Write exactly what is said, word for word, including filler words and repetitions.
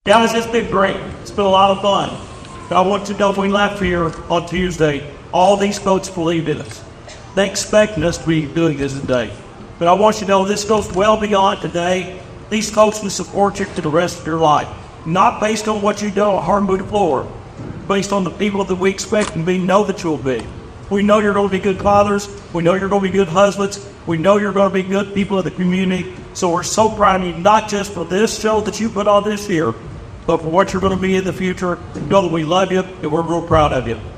Guys, it's been great. It's been a lot of fun. But I want you to know if we left here on Tuesday, all these folks believe in us. They expect us to be doing this today. But I want you to know this goes well beyond today. These folks will support you to the rest of your life. Not based on what you do on hard-moving floor. Based on the people that we expect and we know that you'll be. We know you're going to be good fathers. We know you're going to be good husbands. We know you're going to be good people in the community. So we're so proud of you, not just for this show that you put on this year, but for what you're going to be in the future. Know that we love you and we're real proud of you.